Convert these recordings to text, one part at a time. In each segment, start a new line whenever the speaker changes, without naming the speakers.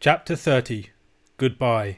Chapter 30. Goodbye.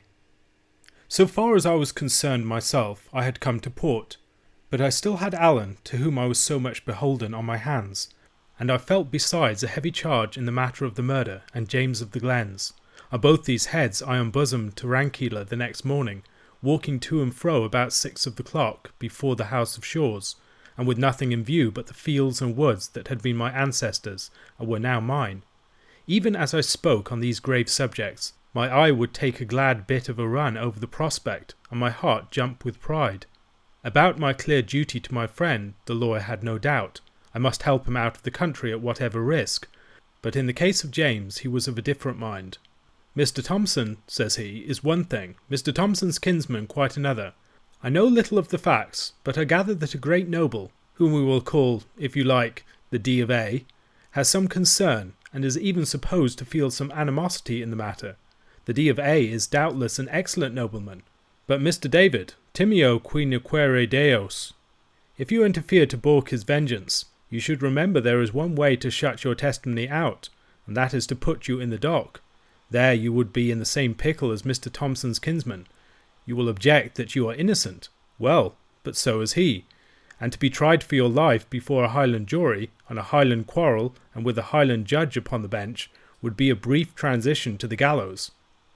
So far as I was concerned myself, I had come to port, but I still had Alan, to whom I was so much beholden, on my hands, and I felt besides a heavy charge in the matter of the murder and James of the Glens. On both these heads I unbosomed to Rankeillor the next morning, walking to and fro about 6 of the clock before the House of Shaws, and with nothing in view but the fields and woods that had been my ancestors' and were now mine. Even as I spoke on these grave subjects, my eye would take a glad bit of a run over the prospect, and my heart jump with pride. About my clear duty to my friend, the lawyer had no doubt. I must help him out of the country at whatever risk. But in the case of James, he was of a different mind. Mr. Thompson, says he, is one thing, Mr. Thompson's kinsman quite another. I know little of the facts, but I gather that a great noble, whom we will call, if you like, the D of A, has some concern, and is even supposed to feel some animosity in the matter. The D of A is doubtless an excellent nobleman, but Mr. David, timeo qui nequere Deos, if you interfere to baulk his vengeance, you should remember there is one way to shut your testimony out, and that is to put you in the dock. There you would be in the same pickle as Mr. Thompson's kinsman. You will object that you are innocent. Well, but so is he, and to be tried for your life before a Highland jury, on a Highland quarrel, and with a Highland judge upon the bench, would be a brief transition to the gallows.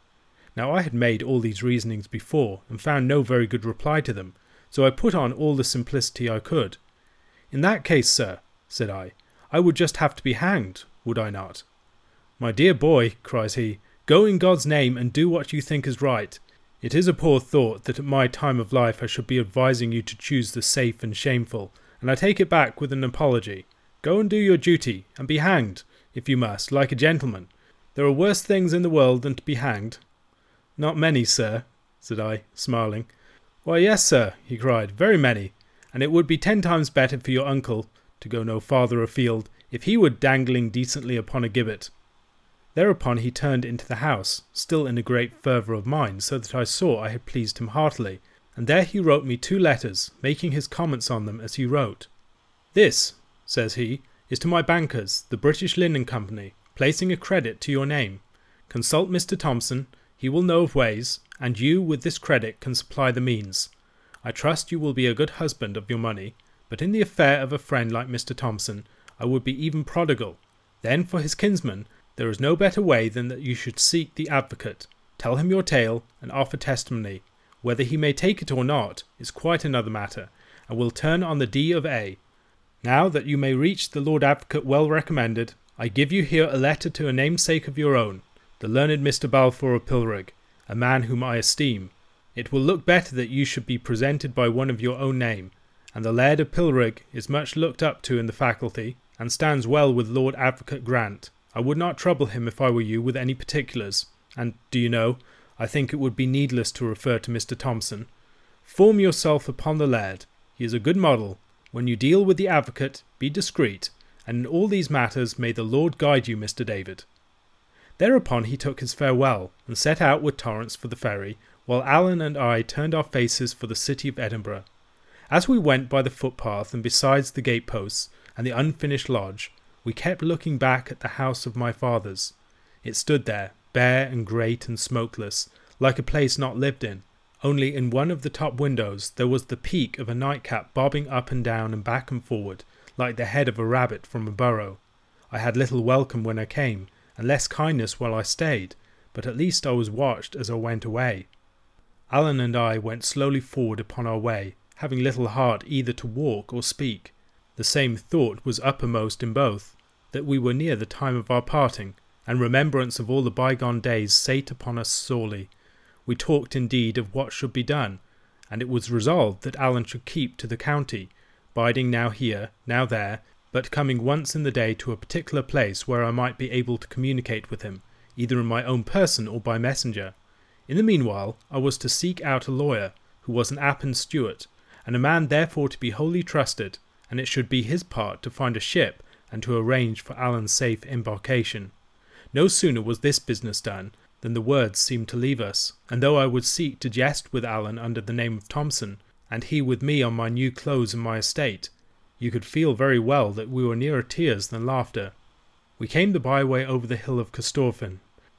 Now I had made all these reasonings before, and found no very good reply to them, so I put on all the simplicity I could. In that case, sir, said I would just have to be hanged, would I not? My dear boy, cries he, go in God's name and do what you think is right. It is a poor thought that at my time of life I should be advising you to choose the safe and shameful, and I take it back with an apology. Go and do your duty, and be hanged, if you must, like a gentleman. There are worse things in the world than to be hanged. Not many, sir, said I, smiling. Why, yes, sir, he cried, very many, and it would be 10 times better for your uncle, to go no farther afield, if he were dangling decently upon a gibbet. Thereupon he turned into the house, still in a great fervour of mind, so that I saw I had pleased him heartily, and there he wrote me 2 letters, making his comments on them as he wrote. This, says he, is to my bankers, the British Linen Company, placing a credit to your name. Consult Mr. Thompson, he will know of ways, and you with this credit can supply the means. I trust you will be a good husband of your money, but in the affair of a friend like Mr. Thompson, I would be even prodigal. Then for his kinsman, there is no better way than that you should seek the advocate, tell him your tale, and offer testimony. Whether he may take it or not is quite another matter, and will turn on the D of A. Now that you may reach the Lord Advocate well recommended, I give you here a letter to a namesake of your own, the learned Mr. Balfour of Pilrig, a man whom I esteem. It will look better that you should be presented by one of your own name, and the Laird of Pilrig is much looked up to in the faculty, and stands well with Lord Advocate Grant. I would not trouble him if I were you with any particulars, and, do you know, I think it would be needless to refer to Mr. Thompson. Form yourself upon the Laird. He is a good model. When you deal with the advocate, be discreet, and in all these matters may the Lord guide you, Mr. David. Thereupon he took his farewell, and set out with Torrance for the ferry, while Alan and I turned our faces for the city of Edinburgh. As we went by the footpath and besides the gateposts and the unfinished lodge, we kept looking back at the house of my fathers. It stood there, bare and great and smokeless, like a place not lived in. Only in one of the top windows there was the peak of a nightcap bobbing up and down and back and forward, like the head of a rabbit from a burrow. I had little welcome when I came, and less kindness while I stayed, but at least I was watched as I went away. Alan and I went slowly forward upon our way, having little heart either to walk or speak. The same thought was uppermost in both, that we were near the time of our parting, and remembrance of all the bygone days sate upon us sorely. We talked indeed of what should be done, and it was resolved that Alan should keep to the county, biding now here, now there, but coming once in the day to a particular place where I might be able to communicate with him, either in my own person or by messenger. In the meanwhile, I was to seek out a lawyer, who was an Appin Stewart, and a man therefore to be wholly trusted, and it should be his part to find a ship and to arrange for Alan's safe embarkation. No sooner was this business done than the words seemed to leave us, and though I would seek to jest with Alan under the name of Thompson, and he with me on my new clothes and my estate, you could feel very well that we were nearer tears than laughter. We came the byway over the hill of Corstorphine,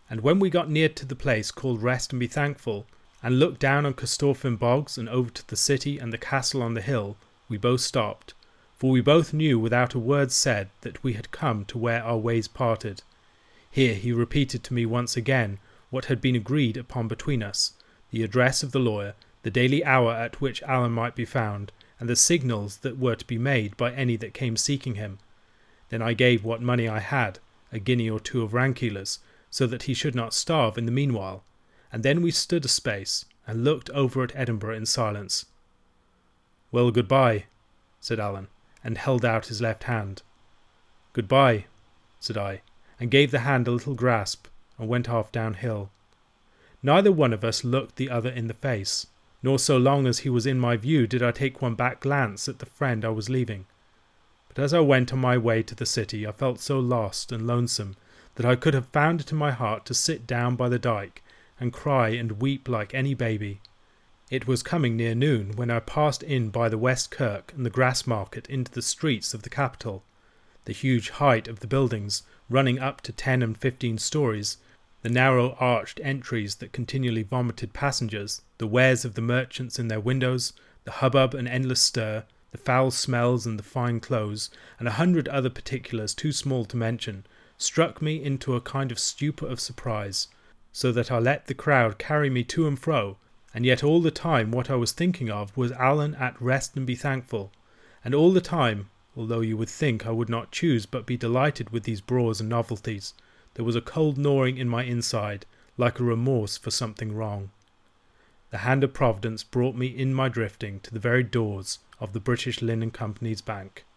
And when we got near to the place called Rest and Be Thankful, and looked down on Corstorphine Bogs and over to the city and the castle on the hill, we both stopped, for we both knew without a word said that we had come to where our ways parted. Here he repeated to me once again what had been agreed upon between us, the address of the lawyer, the daily hour at which Allen might be found, and the signals that were to be made by any that came seeking him. Then I gave what money I had, a guinea or two of Rankeillor's, so that he should not starve in the meanwhile, and then we stood a space, and looked over at Edinburgh in silence. "Well, good-bye," said Allen, and held out his left hand. "Good-bye," said I, and gave the hand a little grasp, and went off downhill. Neither one of us looked the other in the face, nor so long as he was in my view did I take one back glance at the friend I was leaving. But as I went on my way to the city I felt so lost and lonesome that I could have found it in my heart to sit down by the dyke and cry and weep like any baby. It was coming near noon when I passed in by the West Kirk and the Grass Market into the streets of the capital. The huge height of the buildings, running up to 10 and 15 stories, the narrow arched entries that continually vomited passengers, the wares of the merchants in their windows, the hubbub and endless stir, the foul smells and the fine clothes, and 100 other particulars too small to mention, struck me into a kind of stupor of surprise, so that I let the crowd carry me to and fro, and yet all the time what I was thinking of was Allen at Rest and Be Thankful, and all the time, although you would think I would not choose but be delighted with these brawls and novelties, there was a cold gnawing in my inside, like a remorse for something wrong. The hand of Providence brought me in my drifting to the very doors of the British Linen Company's bank.